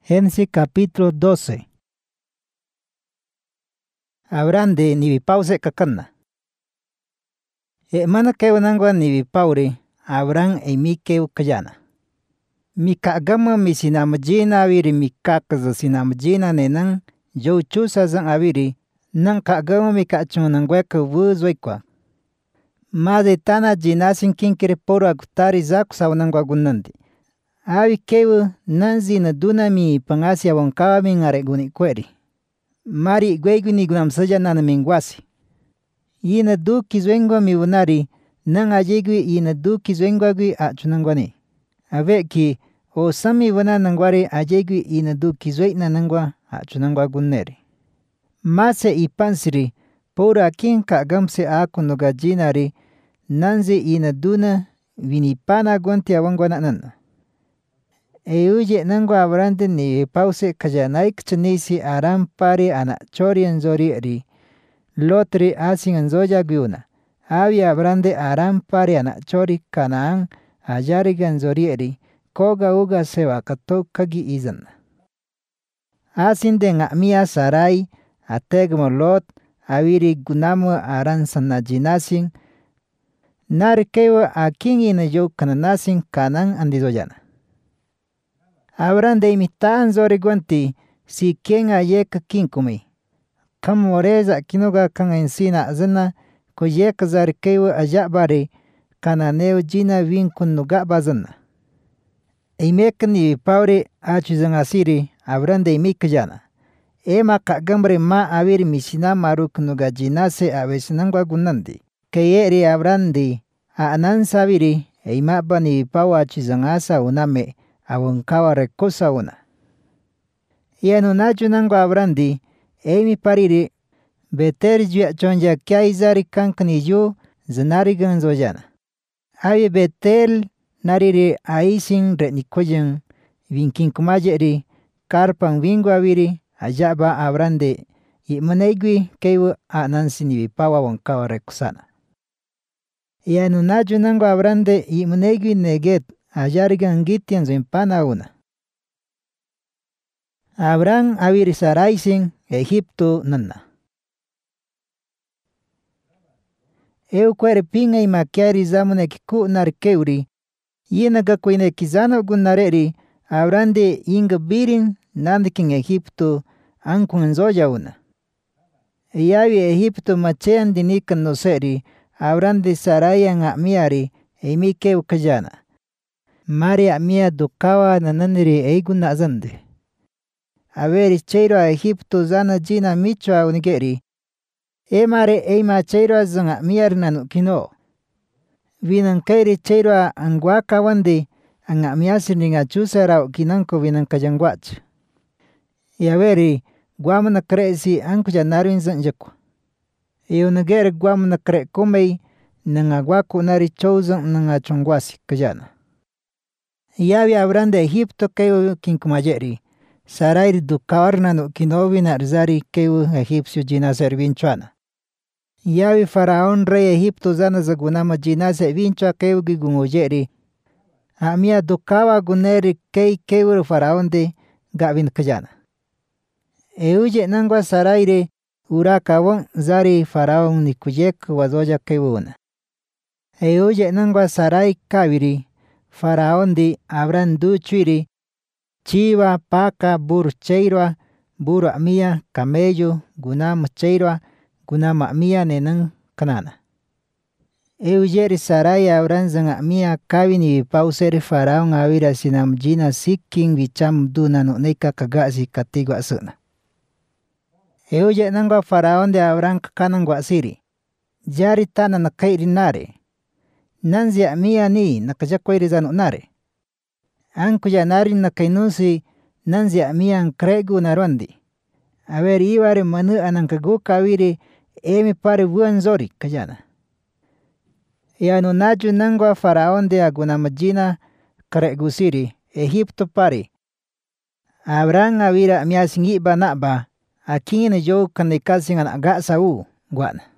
Génesis capítulo 12. Abraham de Nivipause kakana. Mana kewanangwa Nivipaure, Abraham e Mikeu kayana. Mikagama misinamajina aviri mikakaza sinamajina nenang jau chusa zang aviri nang kagama mikachunangweka wuzwaikwa. Made tana jinasin kinkiri poro agutari zaku sawanangwa gunandi. Awi kewu nanzi na dunami pangasi awangkawa mingare guni kweri. Mari gweguni gunam saja nana mingwasi. Yina du kizwengwa miwunari nang ajegwi yina du kizwengwa gwi achunangwani. Aveki o sami wana nangwari ajegwi yina du kizwekna nangwa achunangwa gunneri. Mase ipansiri pora kin kagamse aku nogajinari nanzi yina duna winipana gonti awangwana nana. Euje nangwa abrante ni pause kajanaik chanisi aram pare anak chori anzori ri lotri asing anzoja gyuna. Awi abrante aram pare anak chori kanaan ajari ganzori ri koga uga sewa kato kagi izan. Asin de ngakmia sarai ategmo lot awiri gunamu aran sanajinasin narkewa akingi na jo kananasin kanang andizojana. Abraham de imitaan zori guanti si ken ayeka kinkumi. Kam moreza kinoga kan ensina zana ko yeka zari kewa ajabari kananeo jina winkun nuga bazana. Eimekan ni paure achuzang asiri Abraham de imikajana. Ema kagambre ma awiri misina maruk nuga jinase awesinangwa gunandi. Kayeri Abraham de aanan sabiri eimaba ni pawa achuzang asa uname awangkawa rekosa una. Yanu najunangwa abrandi, emi pariri, beter juya chonja kiaizari kankani yu, zanari ganzojana. Awi betel nariri aising retnikojan, vinkin kumajeri, karpang wingu awiri, ajaba abrande, imanegwi kewu anansini pawa wangkawa rekosana. Yanu najunangwa abrande, imanegwi neget, ajarigan gitian zimpana una. Abraham awiri saraisin Egipto nana. Eu kwere pinga imakiari zamune kiku narkeuri. Yina gakwine kizano gunareri Abraham de inga birin nandikin Egipto ankun zoja una. Yawi Egipto machean dinikan no seri Abraham de saraya ngakmiari emikeu kajana. Maria mia dukawa nananiri eiguna azande. Averi cheiro a Egipto zana jina michwa unigeri. Emare eima cheiro zanga miarna nukino. Vinankairi cheiro a angwaka wande anga miasir ninga chusara ukinanko vinankajangwachu. Yaveri guamana kresi anku janarin zanjaku. Eunagere guamana kre kumei nanga guaku nari chouzang nanga chongwasi kajana. Yawi Abraham de Egipto kewu kinkumajeri. Sarai dukawarna no kinovi na rzari kewu Egipsio jinaser vinchuana. Yawi faraon rey Egipto zana zagunama jinase vinchua kewu gigungojeri. Amia dukawa guneri kewu faraon de gavin kajana. Euje nangwa saraire urakawon zari faraon nikujek wazoja kewuna. Euje nangwa sarai kaviri. Faraon di Abraham du chuiri, chiva, paca, buru cheirwa, buru amia, camello, gunama cheirwa, gunama amia nenang kanana. Eujeri sarai Abraham zang amia kawini pauseri faraon awira sinam jina siking vicham duna no neka kagasi katigwa suna. Euje nangwa faraon di Abraham kakanangwa siri. Jari tana na kairi nare. Nanzi amia ni nakajakwiri zanu nare. Anku janari nakainusi nanzi amia kregu narwandi. Averi iwari manu anankagu kawiri emi pare buanzori kajana. Yanu naju nangwa faraon de agunamajina kregu siri Egipto pare. Abraham awira amia singi ba nakba akini jo kanekasing anak gasa guana.